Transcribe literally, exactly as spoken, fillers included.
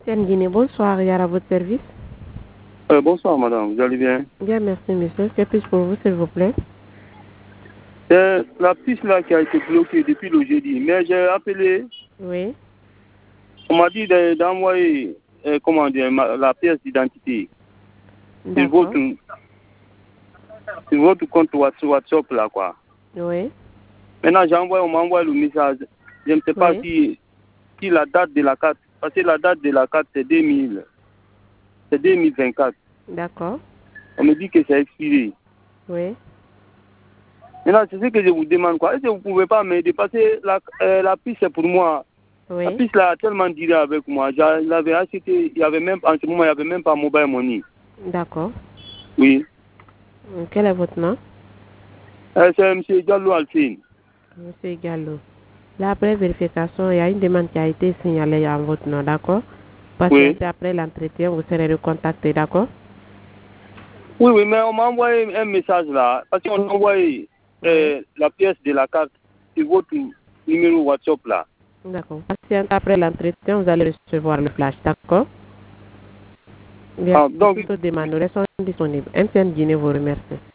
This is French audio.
M T N Guinée, bonsoir, Yara, à votre service. Euh, bonsoir madame, vous allez bien? Bien, merci monsieur. Que puis-je pour vous, s'il vous plaît? C'est la piste là qui a été bloquée depuis le jeudi, mais j'ai appelé. Oui. On m'a dit de- d'envoyer euh, comment dire, ma- la pièce d'identité sur D'accord. votre, sur votre compte Whats- WhatsApp là quoi. Oui. Maintenant j'ai envoyé, on m'a envoyé le message. Je ne sais pas Oui. si, si la date de la carte, parce que la date de la carte c'est deux mille, c'est deux mille vingt-quatre. D'accord. On me dit que c'est expiré. Oui. Maintenant c'est ce que je vous demande quoi. Est-ce que vous ne pouvez pas m'aider parce que la, euh, la piste c'est pour moi. La Oui. piste là a tellement duré avec moi. Je l'avais acheté, il y avait même, en ce moment, il n'y avait même pas mobile money. D'accord. Oui. Quel est votre nom? Euh, c'est M. Diallo Alfine. Monsieur Gallo. Là, après vérification, il y a une demande qui a été signalée en votre nom, d'accord? Oui. Patientez après l'entretien, vous serez recontacté, d'accord? Oui, oui, mais on m'a envoyé un message là. Parce qu'on a envoyé euh, Oui. la pièce de la carte sur votre numéro WhatsApp là. D'accord. Patientez après l'entretien, vous allez recevoir le flash, d'accord? Bien, Ah, donc, toutes les demandes, nous restons disponibles. M T N Guinée vous remercie.